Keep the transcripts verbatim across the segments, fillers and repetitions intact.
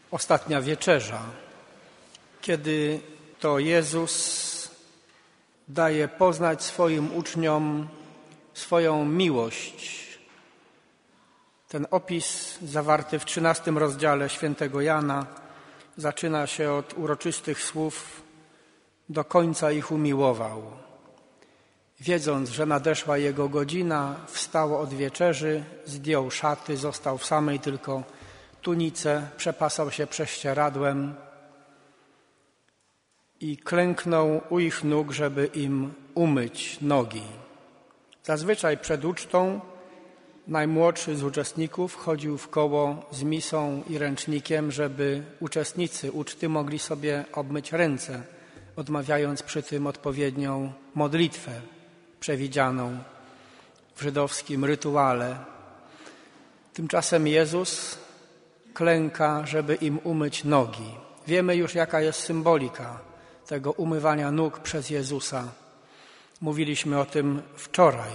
Ostatnia wieczerza, kiedy to Jezus daje poznać swoim uczniom swoją miłość. Ten opis zawarty w trzynastym rozdziale świętego Jana zaczyna się od uroczystych słów: do końca ich umiłował. Wiedząc, że nadeszła jego godzina, wstał od wieczerzy, zdjął szaty, został w samej tylko tunice, przepasał się prześcieradłem i klęknął u ich nóg, żeby im umyć nogi. Zazwyczaj przed ucztą najmłodszy z uczestników chodził w koło z misą i ręcznikiem, żeby uczestnicy uczty mogli sobie obmyć ręce, odmawiając przy tym odpowiednią modlitwę przewidzianą w żydowskim rytuale. Tymczasem Jezus klęka, żeby im umyć nogi. Wiemy już, jaka jest symbolika tego umywania nóg przez Jezusa. Mówiliśmy o tym wczoraj.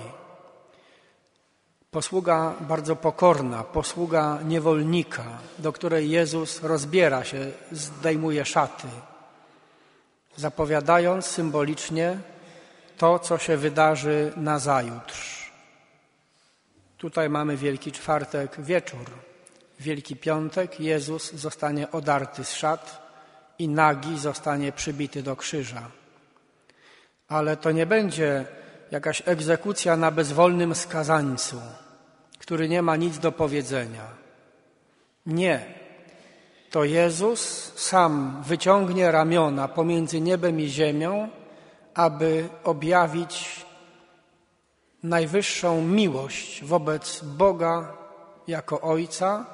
Posługa bardzo pokorna, posługa niewolnika, do której Jezus rozbiera się, zdejmuje szaty, zapowiadając symbolicznie to, co się wydarzy nazajutrz. Tutaj mamy Wielki Czwartek, wieczór. Wielki Piątek Jezus zostanie odarty z szat i nagi zostanie przybity do krzyża. Ale to nie będzie jakaś egzekucja na bezwolnym skazańcu, który nie ma nic do powiedzenia. Nie. To Jezus sam wyciągnie ramiona pomiędzy niebem i ziemią, aby objawić najwyższą miłość wobec Boga jako Ojca.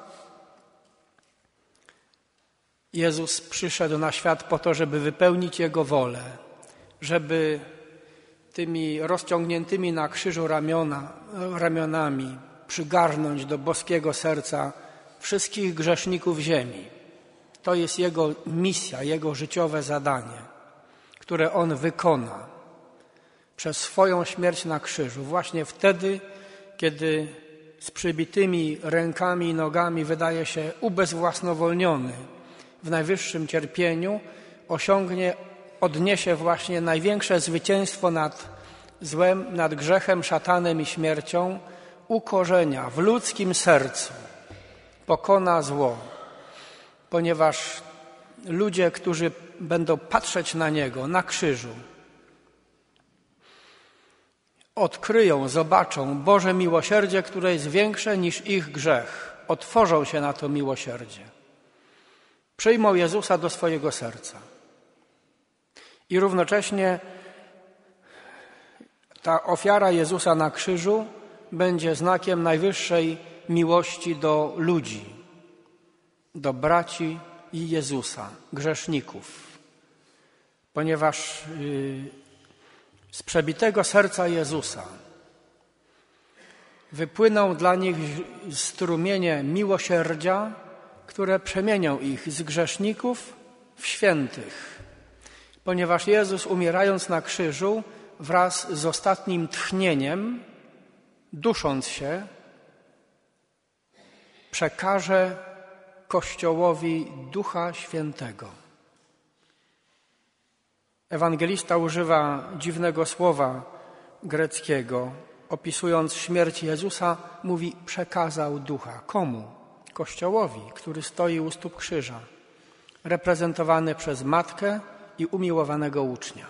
Jezus przyszedł na świat po to, żeby wypełnić Jego wolę, żeby tymi rozciągniętymi na krzyżu ramiona, ramionami przygarnąć do boskiego serca wszystkich grzeszników ziemi. To jest Jego misja, Jego życiowe zadanie, które On wykona przez swoją śmierć na krzyżu. Właśnie wtedy, kiedy z przybitymi rękami i nogami wydaje się ubezwłasnowolniony w najwyższym cierpieniu, osiągnie, odniesie właśnie największe zwycięstwo nad złem, nad grzechem, szatanem i śmiercią, ukorzenia w ludzkim sercu, pokona zło, ponieważ ludzie, którzy będą patrzeć na Niego, na krzyżu, odkryją, zobaczą Boże miłosierdzie, które jest większe niż ich grzech. Otworzą się na to miłosierdzie. Przyjmą Jezusa do swojego serca. I równocześnie ta ofiara Jezusa na krzyżu będzie znakiem najwyższej miłości do ludzi, do braci i Jezusa, grzeszników. Ponieważ z przebitego serca Jezusa wypłyną dla nich strumienie miłosierdzia, które przemienią ich z grzeszników w świętych. Ponieważ Jezus, umierając na krzyżu, wraz z ostatnim tchnieniem, dusząc się, przekaże Kościołowi Ducha Świętego. Ewangelista używa dziwnego słowa greckiego. Opisując śmierć Jezusa, mówi: przekazał Ducha. Komu? Kościołowi, który stoi u stóp krzyża, reprezentowany przez Matkę i umiłowanego ucznia.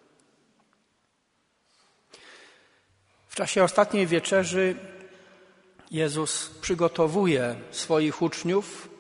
W czasie ostatniej wieczerzy Jezus przygotowuje swoich uczniów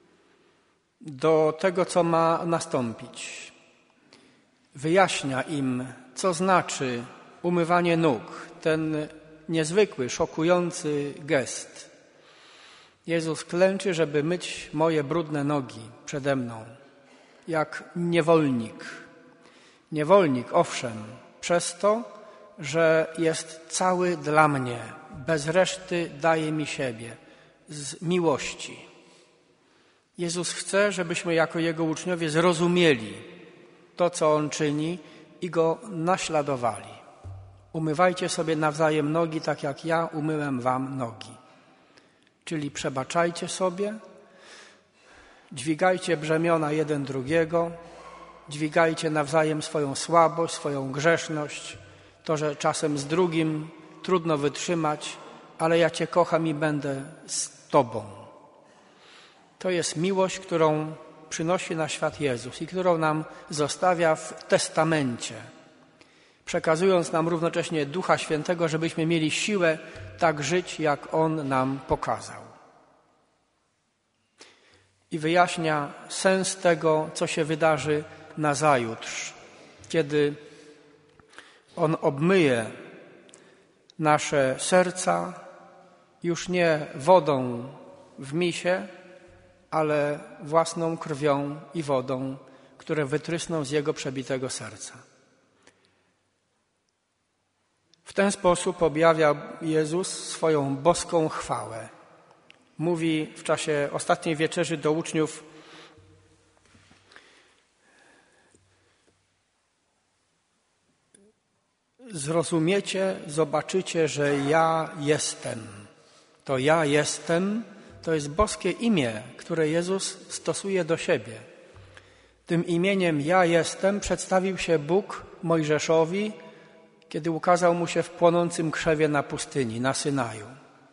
do tego, co ma nastąpić. Wyjaśnia im, co znaczy umywanie nóg, ten niezwykły, szokujący gest. Jezus klęczy, żeby myć moje brudne nogi przede mną, jak niewolnik. Niewolnik, owszem, przez to, że jest cały dla mnie, bez reszty daje mi siebie, z miłości. Jezus chce, żebyśmy jako Jego uczniowie zrozumieli to, co On czyni i Go naśladowali. Umywajcie sobie nawzajem nogi, tak jak ja umyłem wam nogi. Czyli przebaczajcie sobie Dźwigajcie brzemiona jeden drugiego, dźwigajcie nawzajem swoją słabość, swoją grzeszność, to, że czasem z drugim trudno wytrzymać, ale ja Cię kocham i będę z Tobą. To jest miłość, którą przynosi na świat Jezus i którą nam zostawia w testamencie, przekazując nam równocześnie Ducha Świętego, żebyśmy mieli siłę tak żyć, jak On nam pokazał. I wyjaśnia sens tego, co się wydarzy nazajutrz, kiedy On obmyje nasze serca już nie wodą w misie, ale własną krwią i wodą, które wytrysną z Jego przebitego serca. W ten sposób objawia Jezus swoją boską chwałę. Mówi w czasie ostatniej wieczerzy do uczniów: zrozumiecie, zobaczycie, że ja jestem. To ja jestem, to jest boskie imię, które Jezus stosuje do siebie. Tym imieniem ja jestem przedstawił się Bóg Mojżeszowi, kiedy ukazał mu się w płonącym krzewie na pustyni, na Synaju.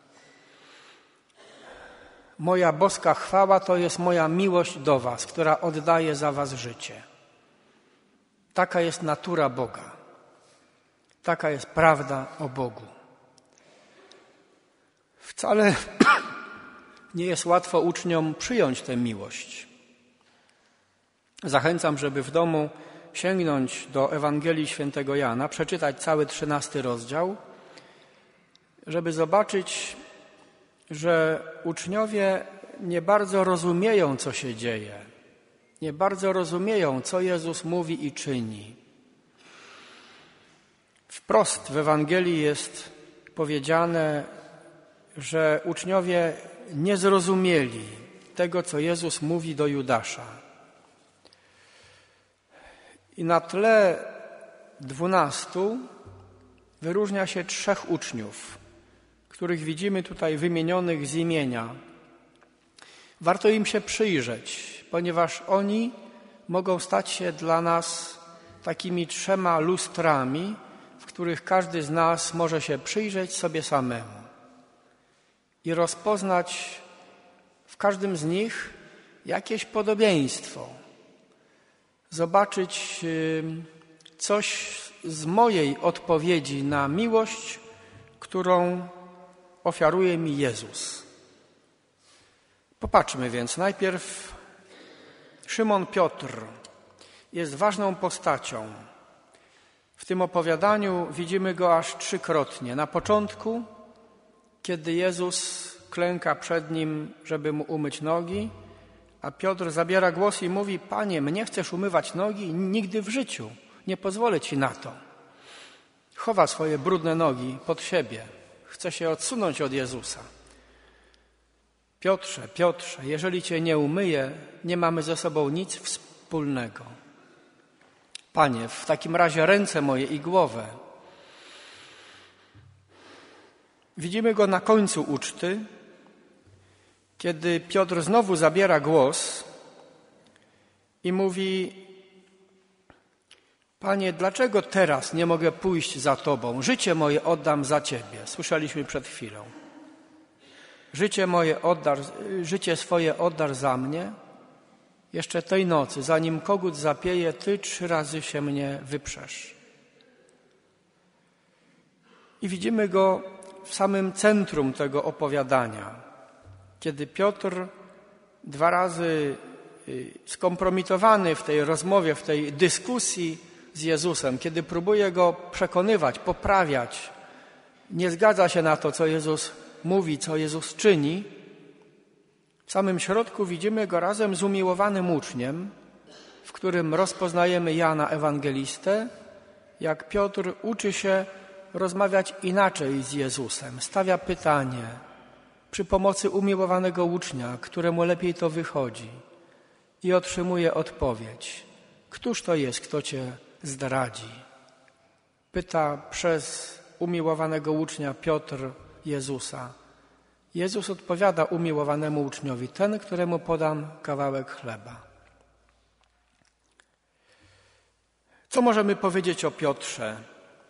Moja boska chwała to jest moja miłość do was, która oddaje za was życie. Taka jest natura Boga. Taka jest prawda o Bogu. Wcale nie jest łatwo uczniom przyjąć tę miłość. Zachęcam, żeby w domu sięgnąć do Ewangelii Świętego Jana, przeczytać cały trzynasty rozdział, żeby zobaczyć, że uczniowie nie bardzo rozumieją, co się dzieje. Nie bardzo rozumieją, co Jezus mówi i czyni. Wprost w Ewangelii jest powiedziane, że uczniowie nie zrozumieli tego, co Jezus mówi do Judasza. I na tle dwunastu wyróżnia się trzech uczniów, których widzimy tutaj wymienionych z imienia. Warto im się przyjrzeć, ponieważ oni mogą stać się dla nas takimi trzema lustrami, w których każdy z nas może się przyjrzeć sobie samemu i rozpoznać w każdym z nich jakieś podobieństwo. Zobaczyć coś z mojej odpowiedzi na miłość, którą ofiaruje mi Jezus. Popatrzmy więc. Najpierw Szymon Piotr jest ważną postacią. W tym opowiadaniu widzimy go aż trzykrotnie. Na początku, kiedy Jezus klęka przed nim, żeby mu umyć nogi, a Piotr zabiera głos i mówi: Panie, mnie chcesz umywać nogi? Nigdy w życiu. Nie pozwolę Ci na to. Chowa swoje brudne nogi pod siebie. Chce się odsunąć od Jezusa. Piotrze, Piotrze, jeżeli Cię nie umyję, nie mamy ze sobą nic wspólnego. Panie, w takim razie ręce moje i głowę. Widzimy go na końcu uczty, kiedy Piotr znowu zabiera głos i mówi: Panie, dlaczego teraz nie mogę pójść za Tobą? Życie moje oddam za Ciebie. Słyszeliśmy przed chwilą. Życie moje oddar, życie swoje oddasz za mnie. Jeszcze tej nocy, zanim kogut zapieje, Ty trzy razy się mnie wyprzesz. I widzimy go w samym centrum tego opowiadania, kiedy Piotr dwa razy skompromitowany w tej rozmowie, w tej dyskusji z Jezusem, kiedy próbuje Go przekonywać, poprawiać, nie zgadza się na to, co Jezus mówi, co Jezus czyni, w samym środku widzimy Go razem z umiłowanym uczniem, w którym rozpoznajemy Jana Ewangelistę, jak Piotr uczy się rozmawiać inaczej z Jezusem. Stawia pytanie przy pomocy umiłowanego ucznia, któremu lepiej to wychodzi, i otrzymuje odpowiedź. Któż to jest, kto Cię zdradzi? Pyta przez umiłowanego ucznia Piotr Jezusa. Jezus odpowiada umiłowanemu uczniowi: ten, któremu podam kawałek chleba. Co możemy powiedzieć o Piotrze?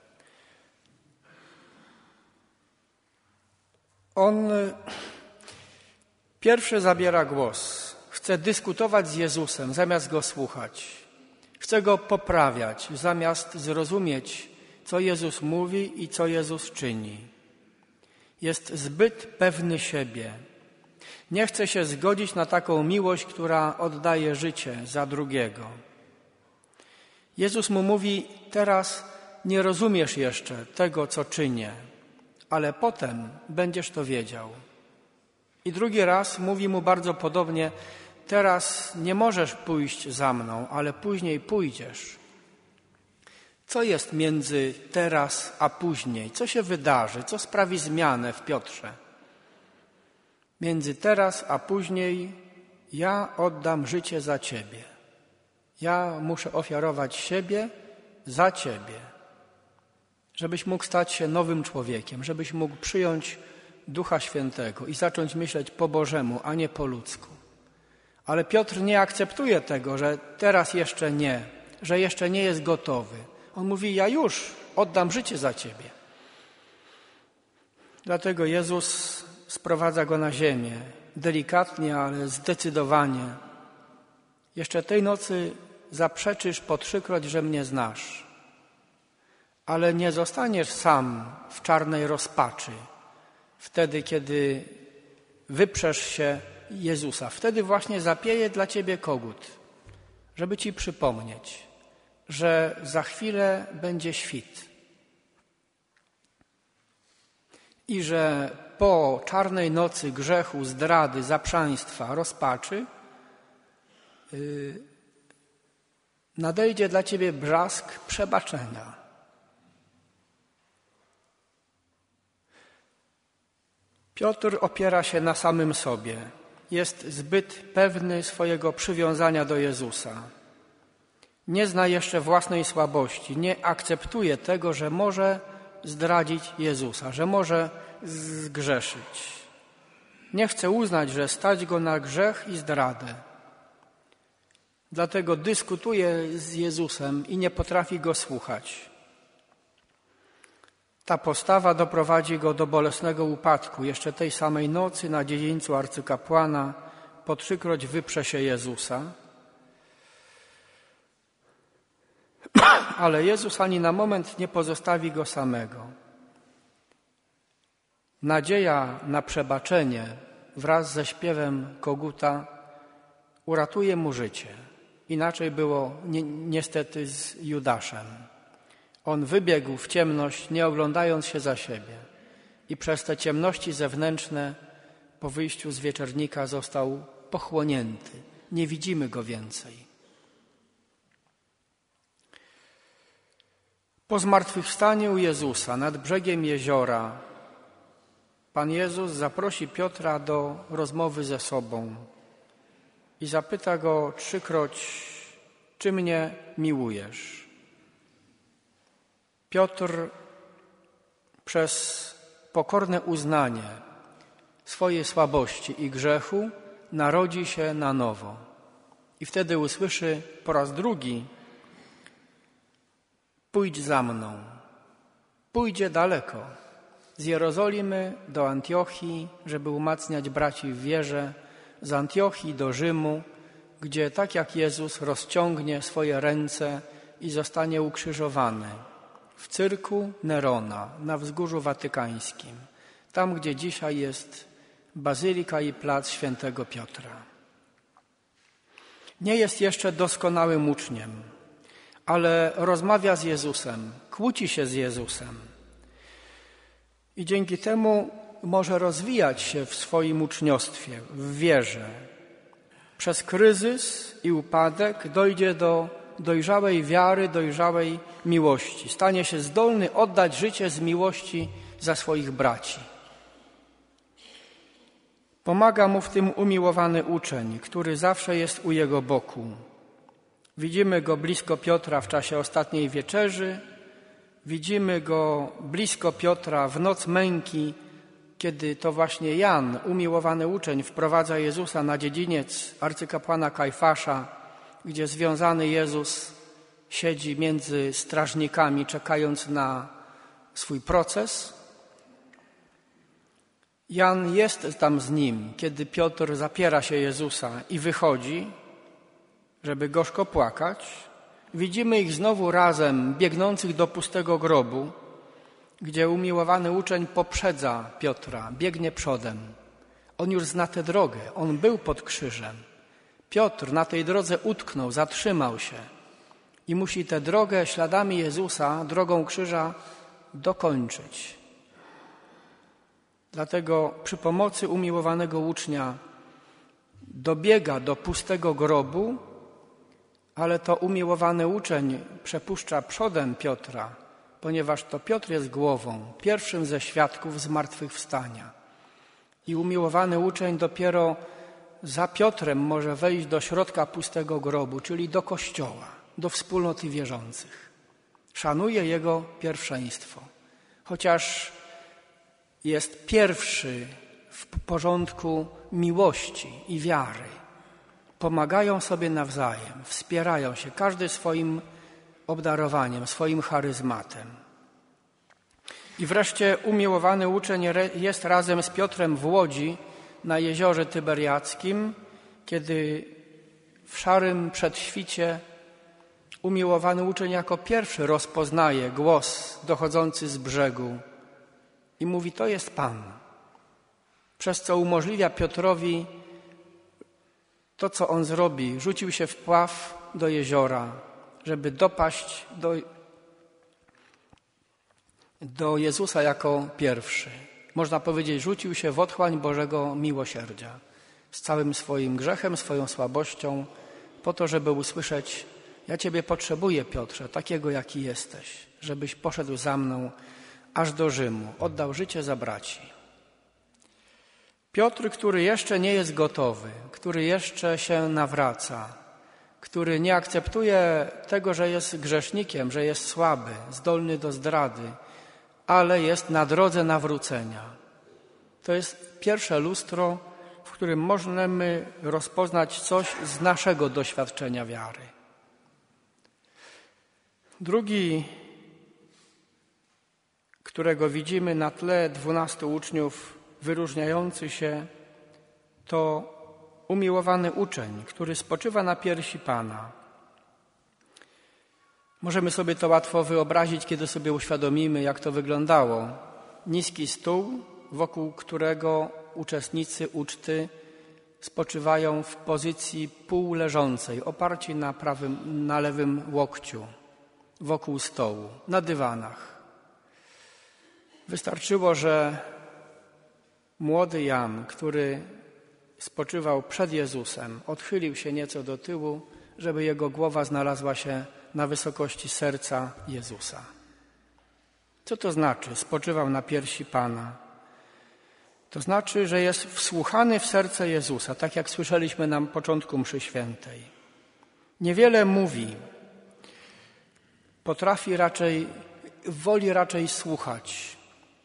On pierwszy zabiera głos. Chce dyskutować z Jezusem, zamiast Go słuchać. Chce Go poprawiać, zamiast zrozumieć, co Jezus mówi i co Jezus czyni. Jest zbyt pewny siebie. Nie chce się zgodzić na taką miłość, która oddaje życie za drugiego. Jezus mu mówi: teraz nie rozumiesz jeszcze tego, co czynię, ale potem będziesz to wiedział. I drugi raz mówi mu bardzo podobnie: teraz nie możesz pójść za mną, ale później pójdziesz. Co jest między teraz a później? Co się wydarzy? Co sprawi zmianę w Piotrze? Między teraz a później ja oddam życie za Ciebie. Ja muszę ofiarować siebie za Ciebie, żebyś mógł stać się nowym człowiekiem, żebyś mógł przyjąć Ducha Świętego i zacząć myśleć po Bożemu, a nie po ludzku. Ale Piotr nie akceptuje tego, że teraz jeszcze nie, że jeszcze nie jest gotowy. On mówi: ja już oddam życie za Ciebie. Dlatego Jezus sprowadza go na ziemię, delikatnie, ale zdecydowanie. Jeszcze tej nocy zaprzeczysz po trzykroć, że mnie znasz. Ale nie zostaniesz sam w czarnej rozpaczy, wtedy, kiedy wyprzesz się Jezusa. Wtedy właśnie zapieje dla Ciebie kogut, żeby Ci przypomnieć, że za chwilę będzie świt i że po czarnej nocy grzechu, zdrady, zaprzaństwa, rozpaczy yy, nadejdzie dla Ciebie brzask przebaczenia. Piotr opiera się na samym sobie. Jest zbyt pewny swojego przywiązania do Jezusa. Nie zna jeszcze własnej słabości. Nie akceptuje tego, że może zdradzić Jezusa, że może zgrzeszyć. Nie chce uznać, że stać go na grzech i zdradę. Dlatego dyskutuje z Jezusem i nie potrafi Go słuchać. Ta postawa doprowadzi go do bolesnego upadku. Jeszcze tej samej nocy na dziedzińcu arcykapłana po trzykroć wyprze się Jezusa. Ale Jezus ani na moment nie pozostawi go samego. Nadzieja na przebaczenie wraz ze śpiewem koguta uratuje mu życie. Inaczej było ni- niestety z Judaszem. On wybiegł w ciemność, nie oglądając się za siebie. I przez te ciemności zewnętrzne po wyjściu z wieczernika został pochłonięty. Nie widzimy go więcej. Po zmartwychwstaniu Jezusa nad brzegiem jeziora Pan Jezus zaprosi Piotra do rozmowy ze sobą i zapyta go trzykroć: czy mnie miłujesz? Piotr przez pokorne uznanie swojej słabości i grzechu narodzi się na nowo. I wtedy usłyszy po raz drugi: pójdź za mną. Pójdzie daleko, z Jerozolimy do Antiochii, żeby umacniać braci w wierze, z Antiochii do Rzymu, gdzie tak jak Jezus rozciągnie swoje ręce i zostanie ukrzyżowany w cyrku Nerona na Wzgórzu Watykańskim, tam gdzie dzisiaj jest Bazylika i plac Świętego Piotra. Nie jest jeszcze doskonałym uczniem, ale rozmawia z Jezusem, kłóci się z Jezusem i dzięki temu może rozwijać się w swoim uczniostwie, w wierze. Przez kryzys i upadek dojdzie do dojrzałej wiary, dojrzałej miłości. Stanie się zdolny oddać życie z miłości za swoich braci. Pomaga mu w tym umiłowany uczeń, który zawsze jest u jego boku. Widzimy go blisko Piotra w czasie ostatniej wieczerzy, widzimy go blisko Piotra w noc męki kiedy to właśnie Jan, umiłowany uczeń, wprowadza Jezusa na dziedziniec arcykapłana Kajfasza, gdzie związany Jezus siedzi między strażnikami, czekając na swój proces. Jan jest tam z nim, kiedy Piotr zapiera się Jezusa i wychodzi, żeby gorzko płakać. Widzimy ich znowu razem, biegnących do pustego grobu, gdzie umiłowany uczeń poprzedza Piotra, biegnie przodem. On już zna tę drogę, on był pod krzyżem. Piotr na tej drodze utknął, zatrzymał się i musi tę drogę śladami Jezusa, drogą krzyża dokończyć. Dlatego przy pomocy umiłowanego ucznia dobiega do pustego grobu, ale to umiłowany uczeń przepuszcza przodem Piotra, ponieważ to Piotr jest głową, pierwszym ze świadków zmartwychwstania. I umiłowany uczeń dopiero za Piotrem może wejść do środka pustego grobu, czyli do Kościoła, do wspólnoty wierzących. Szanuje jego pierwszeństwo, chociaż jest pierwszy w porządku miłości i wiary. Pomagają sobie nawzajem, wspierają się, każdy swoim obdarowaniem, swoim charyzmatem. I wreszcie umiłowany uczeń jest razem z Piotrem w łodzi na jeziorze Tyberiackim, kiedy w szarym przedświcie umiłowany uczeń jako pierwszy rozpoznaje głos dochodzący z brzegu i mówi: to jest Pan. Przez co umożliwia Piotrowi to, co on zrobi. Rzucił się w pław do jeziora, żeby dopaść do, do Jezusa jako pierwszy. Można powiedzieć, rzucił się w otchłań Bożego miłosierdzia z całym swoim grzechem, swoją słabością, po to, żeby usłyszeć: ja Ciebie potrzebuję, Piotrze, takiego jaki jesteś, żebyś poszedł za mną aż do Rzymu, oddał życie za braci. Piotr, który jeszcze nie jest gotowy, który jeszcze się nawraca, który nie akceptuje tego, że jest grzesznikiem, że jest słaby, zdolny do zdrady, ale jest na drodze nawrócenia. To jest pierwsze lustro, w którym możemy rozpoznać coś z naszego doświadczenia wiary. Drugi, którego widzimy na tle dwunastu uczniów wyróżniający się, to umiłowany uczeń, który spoczywa na piersi Pana. Możemy sobie to łatwo wyobrazić, kiedy sobie uświadomimy, jak to wyglądało. Niski stół, wokół którego uczestnicy uczty spoczywają w pozycji półleżącej, oparci na prawym, na lewym łokciu, wokół stołu, na dywanach. Wystarczyło, że młody Jan, który spoczywał przed Jezusem, odchylił się nieco do tyłu, żeby jego głowa znalazła się na wysokości serca Jezusa. Co to znaczy? Spoczywał na piersi Pana. To znaczy, że jest wsłuchany w serce Jezusa, tak jak słyszeliśmy na początku mszy świętej. Niewiele mówi. Potrafi raczej, woli raczej słuchać.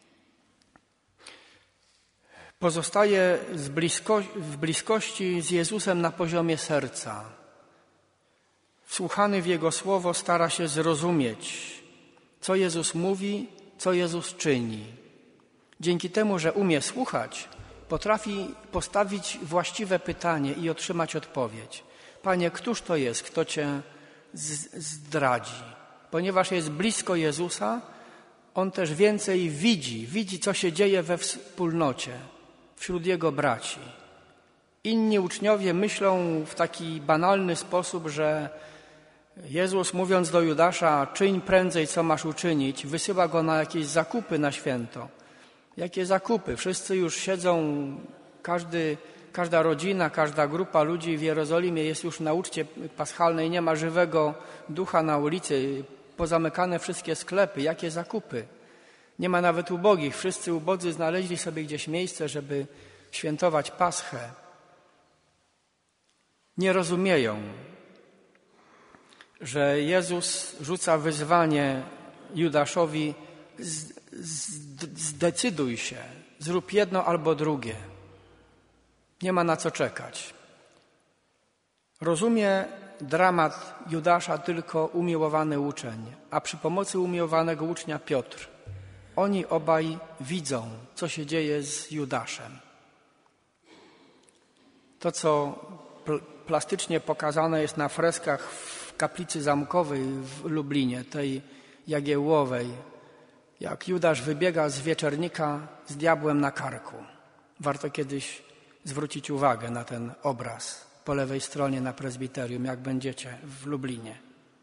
Pozostaje z blisko, w bliskości z Jezusem na poziomie serca. Wsłuchany w Jego słowo stara się zrozumieć, co Jezus mówi, co Jezus czyni. Dzięki temu, że umie słuchać, potrafi postawić właściwe pytanie i otrzymać odpowiedź. Panie, któż to jest, kto Cię zdradzi? Ponieważ jest blisko Jezusa, On też więcej widzi, widzi, co się dzieje we wspólnocie, wśród Jego braci. Inni uczniowie myślą w taki banalny sposób, że Jezus, mówiąc do Judasza: czyń prędzej, co masz uczynić, wysyła go na jakieś zakupy na święto. Jakie zakupy? Wszyscy już siedzą, każdy, każda rodzina, każda grupa ludzi w Jerozolimie jest już na uczcie paschalnej, nie ma żywego ducha na ulicy, pozamykane wszystkie sklepy. Jakie zakupy? Nie ma nawet ubogich. Wszyscy ubodzy znaleźli sobie gdzieś miejsce, żeby świętować Paschę. Nie rozumieją, że Jezus rzuca wyzwanie Judaszowi: zdecyduj się, Zrób jedno albo drugie. Nie ma na co czekać. Rozumie dramat Judasza tylko umiłowany uczeń, a przy pomocy umiłowanego ucznia Piotr. Oni obaj widzą, co się dzieje z Judaszem. To, co pl- plastycznie pokazane jest na freskach w kaplicy zamkowej w Lublinie, tej jagiełłowej, jak Judasz wybiega z wieczernika z diabłem na karku. Warto kiedyś zwrócić uwagę na ten obraz po lewej stronie na prezbiterium, jak będziecie w Lublinie.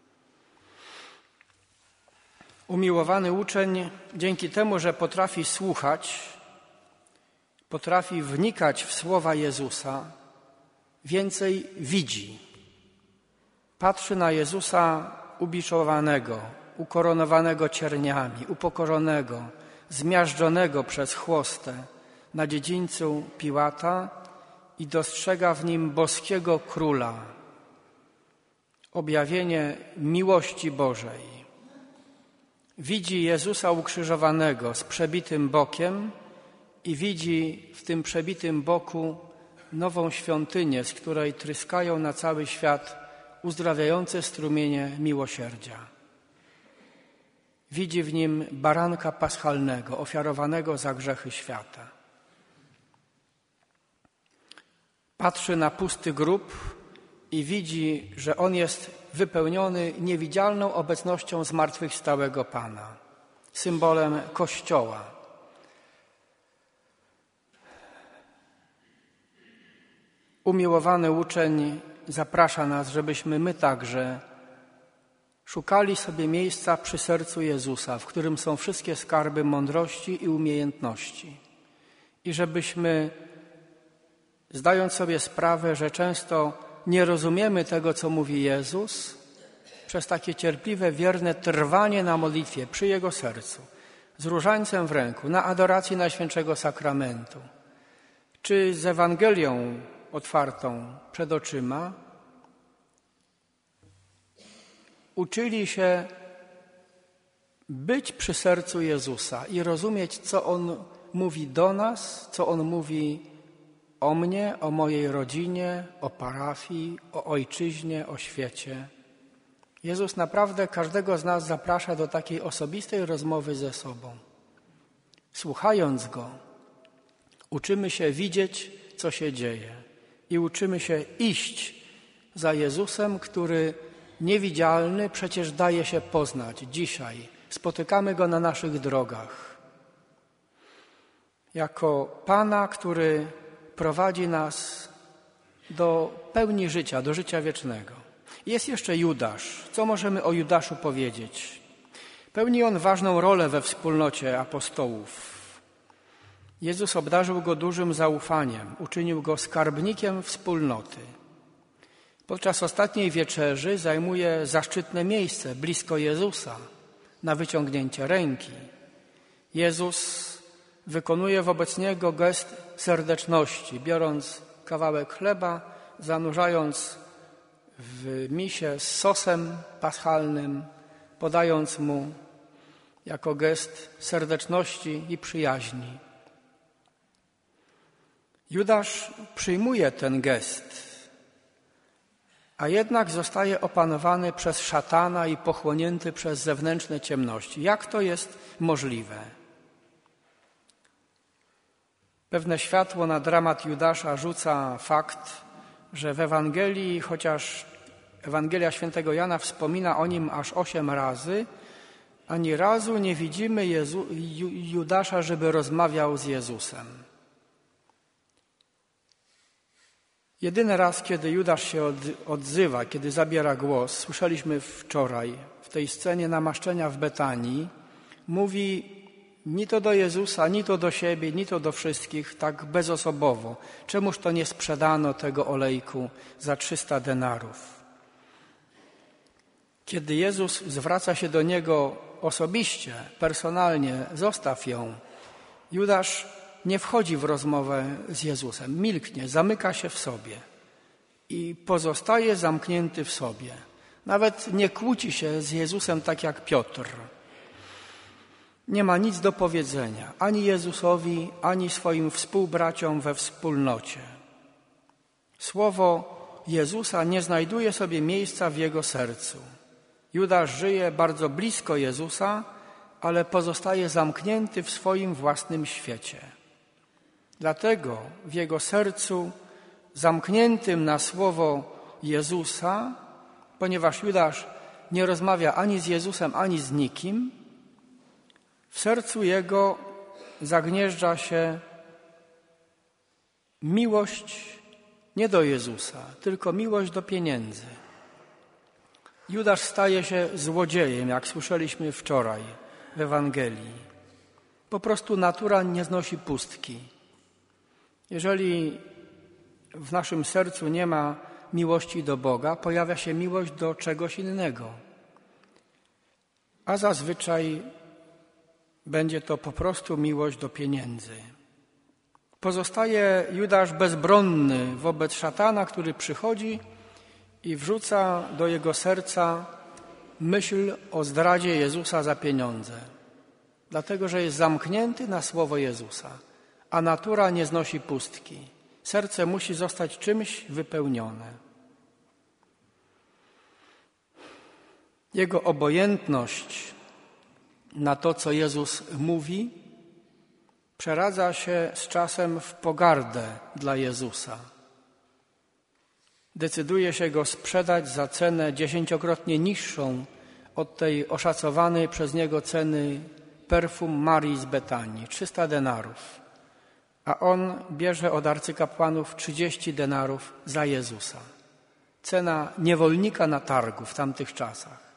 Umiłowany uczeń dzięki temu, że potrafi słuchać, potrafi wnikać w słowa Jezusa, więcej widzi. Patrzy na Jezusa ubiczowanego, ukoronowanego cierniami, upokorzonego, zmiażdżonego przez chłostę na dziedzińcu Piłata i dostrzega w nim boskiego króla, objawienie miłości Bożej. Widzi Jezusa ukrzyżowanego z przebitym bokiem i widzi w tym przebitym boku nową świątynię, z której tryskają na cały świat uzdrawiające strumienie miłosierdzia. Widzi w nim baranka paschalnego, ofiarowanego za grzechy świata. Patrzy na pusty grób i widzi, że on jest wypełniony niewidzialną obecnością zmartwychwstałego Pana, symbolem Kościoła. Umiłowany uczeń zaprasza nas, żebyśmy my także szukali sobie miejsca przy sercu Jezusa, w którym są wszystkie skarby mądrości i umiejętności. I żebyśmy, zdając sobie sprawę, że często nie rozumiemy tego, co mówi Jezus, przez takie cierpliwe, wierne trwanie na modlitwie przy Jego sercu, z różańcem w ręku, na adoracji Najświętszego Sakramentu, czy z Ewangelią otwartą przed oczyma, uczyli się być przy sercu Jezusa i rozumieć, co On mówi do nas, co On mówi o mnie, o mojej rodzinie, o parafii, o ojczyźnie, o świecie. Jezus naprawdę każdego z nas zaprasza do takiej osobistej rozmowy ze sobą. Słuchając Go, uczymy się widzieć, co się dzieje i uczymy się iść za Jezusem, który niewidzialny przecież daje się poznać dzisiaj. Spotykamy Go na naszych drogach. Jako Pana, który prowadzi nas do pełni życia, do życia wiecznego. Jest jeszcze Judasz. Co możemy o Judaszu powiedzieć? Pełni on ważną rolę we wspólnocie apostołów. Jezus obdarzył go dużym zaufaniem, uczynił go skarbnikiem wspólnoty. Podczas ostatniej wieczerzy zajmuje zaszczytne miejsce blisko Jezusa na wyciągnięcie ręki. Jezus wykonuje wobec niego gest serdeczności, biorąc kawałek chleba, zanurzając w misie z sosem paschalnym, podając mu jako gest serdeczności i przyjaźni. Judasz przyjmuje ten gest, a jednak zostaje opanowany przez szatana i pochłonięty przez zewnętrzne ciemności. Jak to jest możliwe? Pewne światło na dramat Judasza rzuca fakt, że w Ewangelii, chociaż Ewangelia Świętego Jana wspomina o nim aż osiem razy, ani razu nie widzimy Jezu, Judasza, żeby rozmawiał z Jezusem. Jedyny raz, kiedy Judasz się odzywa, kiedy zabiera głos, słyszeliśmy wczoraj w tej scenie namaszczenia w Betanii, mówi ni to do Jezusa, ni to do siebie, ni to do wszystkich, tak bezosobowo. Czemuż to nie sprzedano tego olejku za trzysta denarów? Kiedy Jezus zwraca się do niego osobiście, personalnie, zostaw ją, Judasz nie wchodzi w rozmowę z Jezusem, milknie, zamyka się w sobie i pozostaje zamknięty w sobie. Nawet nie kłóci się z Jezusem tak jak Piotr. nie ma nic do powiedzenia ani Jezusowi, ani swoim współbraciom we wspólnocie. Słowo Jezusa nie znajduje sobie miejsca w jego sercu. Judasz żyje bardzo blisko Jezusa, ale pozostaje zamknięty w swoim własnym świecie. Dlatego w jego sercu, zamkniętym na słowo Jezusa, ponieważ Judasz nie rozmawia ani z Jezusem, ani z nikim, w sercu jego zagnieżdża się miłość nie do Jezusa, tylko miłość do pieniędzy. Judasz staje się złodziejem, jak słyszeliśmy wczoraj w Ewangelii. Po prostu natura nie znosi pustki. Jeżeli w naszym sercu nie ma miłości do Boga, pojawia się miłość do czegoś innego. A zazwyczaj będzie to po prostu miłość do pieniędzy. Pozostaje Judasz bezbronny wobec szatana, który przychodzi i wrzuca do jego serca myśl o zdradzie Jezusa za pieniądze. Dlatego, że jest zamknięty na słowo Jezusa, a natura nie znosi pustki. Serce musi zostać czymś wypełnione. Jego obojętność na to, co Jezus mówi, przeradza się z czasem w pogardę dla Jezusa. Decyduje się go sprzedać za cenę dziesięciokrotnie niższą od tej oszacowanej przez niego ceny perfum Marii z Betanii, trzysta denarów. A on bierze od arcykapłanów trzydzieści denarów za Jezusa. Cena niewolnika na targu w tamtych czasach.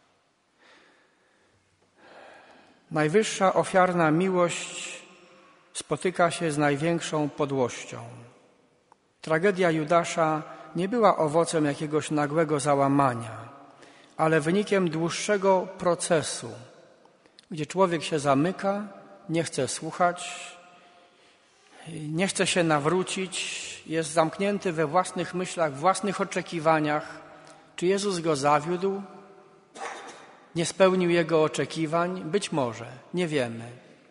Najwyższa ofiarna miłość spotyka się z największą podłością. Tragedia Judasza nie była owocem jakiegoś nagłego załamania, ale wynikiem dłuższego procesu, gdzie człowiek się zamyka, nie chce słuchać, nie chce się nawrócić, jest zamknięty we własnych myślach, własnych oczekiwaniach. Czy Jezus go zawiódł? Nie spełnił jego oczekiwań? Być może, nie wiemy.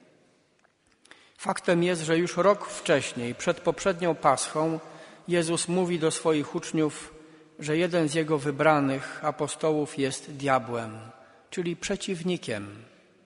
Faktem jest, że już rok wcześniej, przed poprzednią Paschą, Jezus mówi do swoich uczniów, że jeden z jego wybranych apostołów jest diabłem, czyli przeciwnikiem.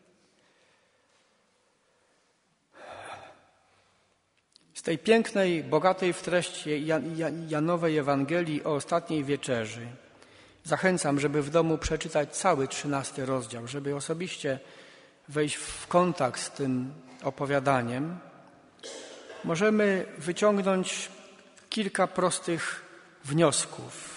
Z tej pięknej, bogatej w treści Janowej Ewangelii o ostatniej wieczerzy zachęcam, żeby w domu przeczytać cały trzynasty rozdział, żeby osobiście wejść w kontakt z tym opowiadaniem. Możemy wyciągnąć kilka prostych wniosków.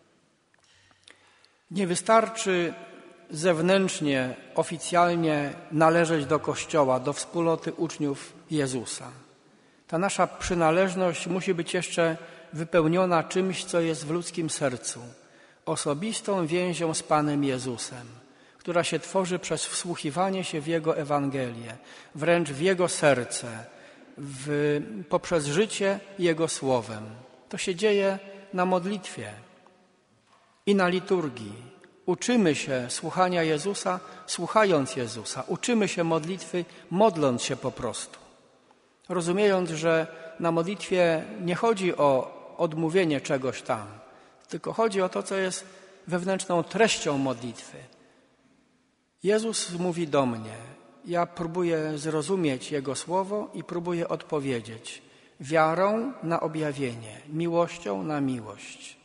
Nie wystarczy zewnętrznie, oficjalnie należeć do Kościoła, do wspólnoty uczniów Jezusa. Ta nasza przynależność musi być jeszcze wypełniona czymś, co jest w ludzkim sercu. Osobistą więzią z Panem Jezusem, która się tworzy przez wsłuchiwanie się w Jego Ewangelię, wręcz w Jego serce, w, poprzez życie Jego Słowem. To się dzieje na modlitwie i na liturgii. Uczymy się słuchania Jezusa, słuchając Jezusa. Uczymy się modlitwy, modląc się po prostu. Rozumiejąc, że na modlitwie nie chodzi o odmówienie czegoś tam, tylko chodzi o to, co jest wewnętrzną treścią modlitwy. Jezus mówi do mnie, ja próbuję zrozumieć Jego słowo i próbuję odpowiedzieć wiarą na objawienie, miłością na miłość.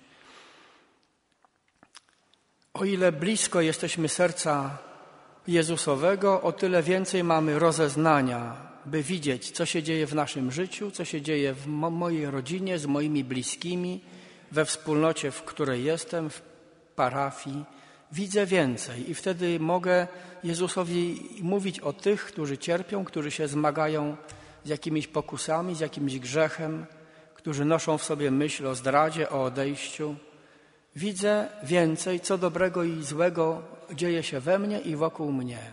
O ile blisko jesteśmy serca Jezusowego, o tyle więcej mamy rozeznania, by widzieć, co się dzieje w naszym życiu, co się dzieje w mo- mojej rodzinie, z moimi bliskimi, we wspólnocie, w której jestem, w parafii. Widzę więcej i wtedy mogę Jezusowi mówić o tych, którzy cierpią, którzy się zmagają z jakimiś pokusami, z jakimś grzechem, którzy noszą w sobie myśl o zdradzie, o odejściu. Widzę więcej, co dobrego i złego dzieje się we mnie i wokół mnie.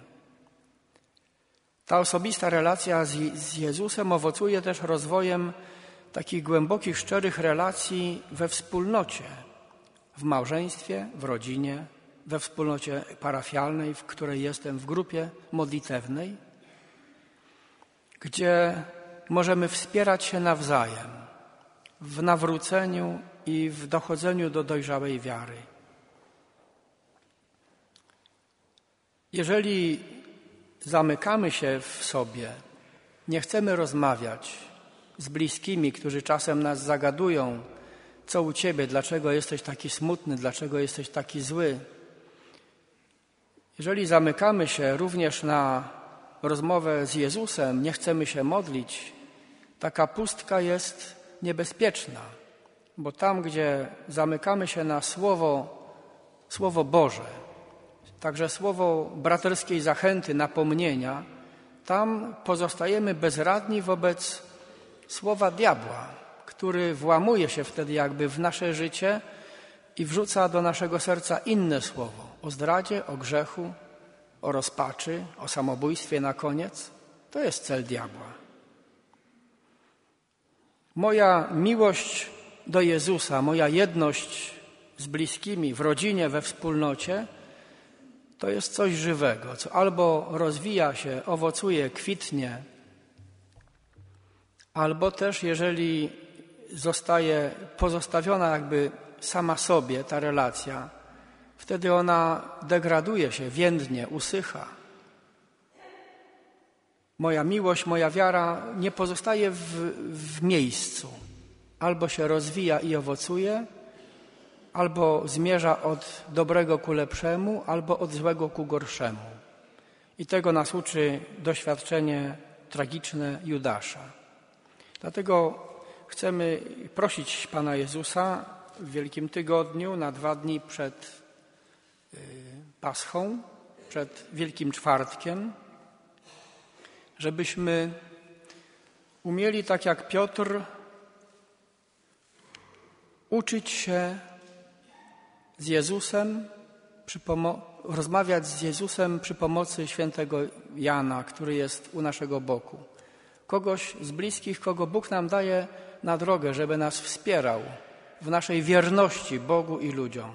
Ta osobista relacja z, z Jezusem owocuje też rozwojem takich głębokich, szczerych relacji we wspólnocie, w małżeństwie, w rodzinie, we wspólnocie parafialnej, w której jestem, w grupie modlitewnej. gdzie możemy wspierać się nawzajem w nawróceniu i w dochodzeniu do dojrzałej wiary. Jeżeli zamykamy się w sobie, nie chcemy rozmawiać z bliskimi, którzy czasem nas zagadują, co u ciebie, dlaczego jesteś taki smutny, dlaczego jesteś taki zły. Jeżeli zamykamy się również na rozmowę z Jezusem, nie chcemy się modlić, taka pustka jest niebezpieczna, bo tam, gdzie zamykamy się na Słowo, Słowo Boże, także słowo braterskiej zachęty, napomnienia, tam pozostajemy bezradni wobec słowa diabła, który włamuje się wtedy jakby w nasze życie i wrzuca do naszego serca inne słowo o zdradzie, o grzechu, o rozpaczy, o samobójstwie na koniec. To jest cel diabła. Moja miłość do Jezusa, moja jedność z bliskimi, w rodzinie, we wspólnocie, to jest coś żywego, co albo rozwija się, owocuje, kwitnie, albo też, jeżeli zostaje pozostawiona jakby sama sobie ta relacja, wtedy ona degraduje się, więdnie, usycha. Moja miłość, moja wiara nie pozostaje w, w miejscu. Albo się rozwija i owocuje, albo zmierza od dobrego ku lepszemu, albo od złego ku gorszemu. I tego nas uczy doświadczenie tragiczne Judasza. Dlatego chcemy prosić Pana Jezusa w Wielkim Tygodniu na dwa dni przed Paschą, przed Wielkim Czwartkiem, żebyśmy umieli, tak jak Piotr, uczyć się z Jezusem, przy pomo- rozmawiać z Jezusem przy pomocy świętego Jana, który jest u naszego boku. Kogoś z bliskich, kogo Bóg nam daje na drogę, żeby nas wspierał w naszej wierności Bogu i ludziom.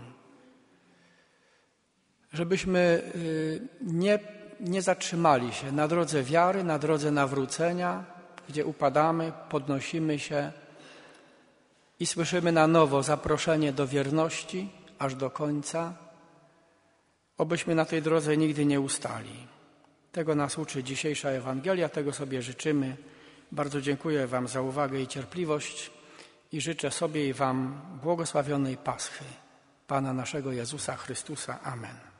Żebyśmy nie, nie zatrzymali się na drodze wiary, na drodze nawrócenia, gdzie upadamy, podnosimy się i słyszymy na nowo zaproszenie do wierności aż do końca. Obyśmy na tej drodze nigdy nie ustali. Tego nas uczy dzisiejsza Ewangelia, tego sobie życzymy. Bardzo dziękuję Wam za uwagę i cierpliwość i życzę sobie i Wam błogosławionej Paschy Pana naszego Jezusa Chrystusa. Amen.